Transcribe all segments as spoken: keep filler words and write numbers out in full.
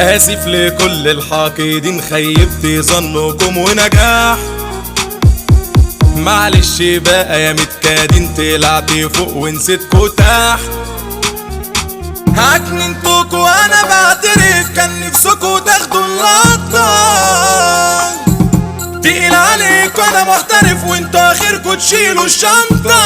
آسف لكل الحاقدين خيبت ظنكم ونجاح. معلش بقى يا متكادين طلعت فوق ونسيتكوا تحت. هجننتكوا وانا بعترف كان نفسكوا تاخدوا اللقطة. تقيل عليك وانا محترف وانتوا اخركوا تشيلوا الشنطة.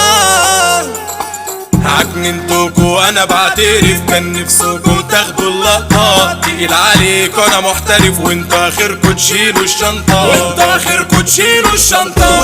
عجننتكوا وانا بعترف كان نفسكم تاخدوا اللقطة. تقيل عليك وانا محترف وانتوا اخركوا تشيلوا الشنطة. وانتوا اخركوا تشيلوا الشنطة.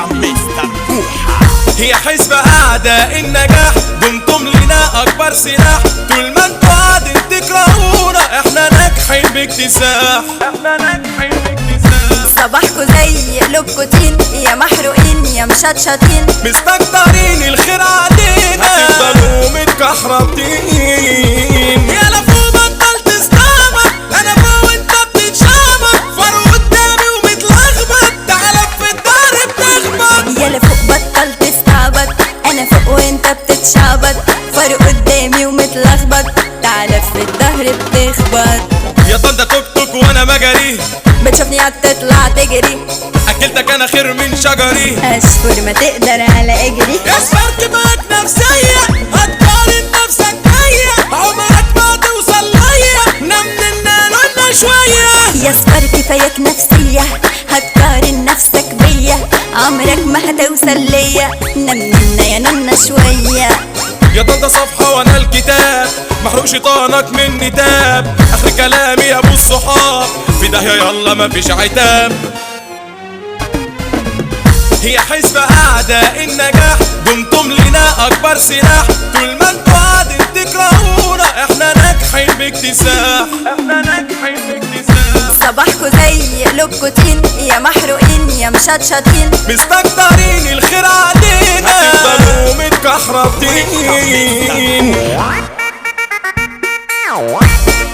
هي حسبة اعداء النجاح دمتم لنا اكبر سلاح. طول ما انتوا قاعدين تكرهونا احنا ناجحين باكتساح. احنا ناجحين باكتساح. صباحكوا زي قلوبكوا طين يا محروقين يا مشطشطين. مستكترين الخير علينا هتفضلوا متكحرطين. يا لفو بطل تستعبط انا فوق وانت بتتشعبط. فاروق قدامي ومتلخبط تعالى في الدار بتخبط. يا لفوق بطل تستعبط انا فوق وانت بتتشعبط. فاروق قدامي ومتلخبط تعالى في الظهر بتخبط. يا طنطا توك توك وانا مجري بتشوفني هتطلع تجري. اكلتك انا خير من شجري. اشكر ما تقدر على اجري. يا سبارك نفسية هتقارن نفسك بيا. عمرك ما توصل ليا نمنا لنا شوية. يا سبار كفاياك نفسية هتقارن نفسك بيا. عمرك ما هتوصل ليا نمنا يا ننا شوية. يا طنطا صفحة وانا الكتاب محروق شيطانك مني تاب. اخر كلامي يا ابو الصحاب في داهية يلا مفيش عتاب. هي حسبة اعداء النجاح دمتم لنا اكبر سلاح. طول ما انتوا قاعدين تكرهونا احنا ناجحين باكتساح. احنا ناجحين باكتساح. صباحكوا زي قلوبكوا طين يا محروقين يا مشطشطين. مستكترين الخير علينا هتفضلوا متكحرطين.